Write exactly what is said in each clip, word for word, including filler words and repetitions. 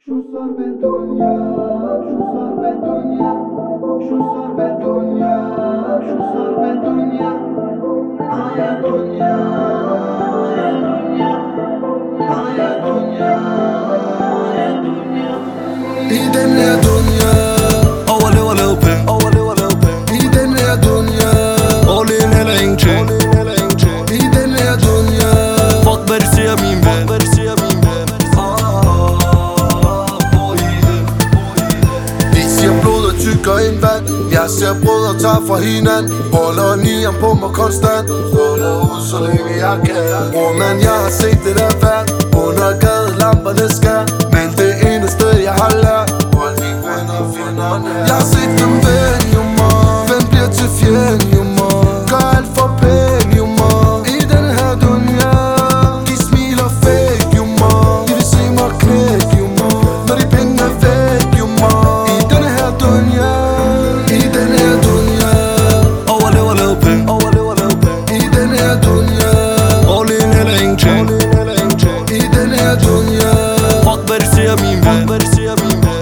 شو صار بالدنيا شو صار بالدنيا شو صار بالدنيا شو صار بالدنيا آه يا دنيا آه يا دنيا آه يا دنيا آه يا دنيا إيدن يا دنيا أولي ولو بين أولي ولو بين إيدن يا دنيا Olin hela ingenting إيدن يا دنيا Fuck hvad de siger min ven Hvad de siger min ven De siger blod er tykkere end vand. Jeg ser brødre tager fra hinanden. Holder nieren på mig konstant. Holder ud så længe jeg kan. Bror man, jeg har set det der værd. Under gadelampernes skær. Men det eneste jeg har lært, hold mine venner og fjender nær. Jeg har set dem vende jo mig. Hvem bliver til fjende jo mig. Gør alt for pæn jo mig. I den her dunya. De smiler fake jo mig. De vil se mig knæk jo mig. Når de penge er væk jo mig. I den her dunya. I den her dunya. Overlev og lav penge Overlev og lav penge I den her dunya. Olin hela ingenting I den her dunya. Fuck hvad de siger min ven Hvad de siger min ven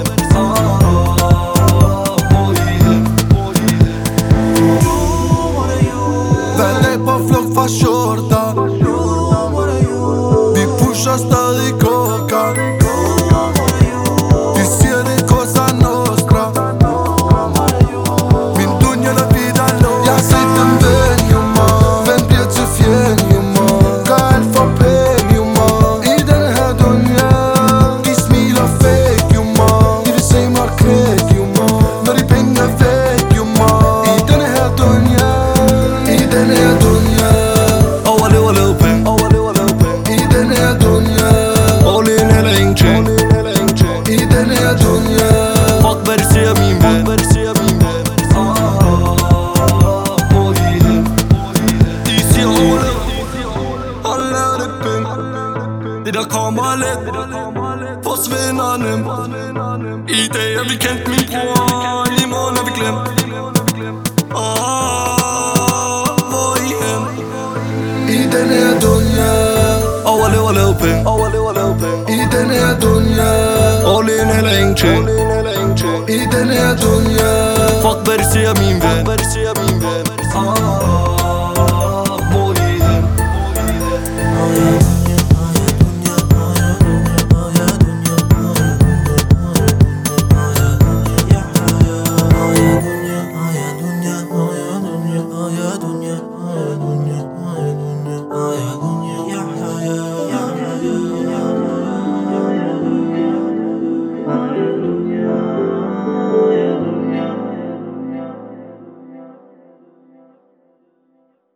Hver dag på flugt fra skjorter. Vi pusher stadig koker. De siger det Cosa Nostra. Min dunja der vida lå. Jeg har set dem vende jo mig. Hvem bliver til fjende jo mig. Gør alt for pæn jo mig. I den her dunja. De smiler fake jo mig. De vil se mig knæk jo mig. Når de penge er væk jo mig. I den her dunja. I den her dunja. Overlev og lav penge Overlev og lav penge I den her dunja. Olin hela ingenting I den her dunja. Fuck hvad de siger min ven Hvad de siger min ven De siger overlev Og lav det penge Det der kommer let Forsvinder nemt I dag er vi kendt min bror I morgen er vi glemt Åh, hvor er I hen? I den her dunja. Overlev og lav penge Overlev og lav penge I den her dunja. Olin hela ingenting I den her dunja. Fuck hvad de siger min ven Hvad de siger min ven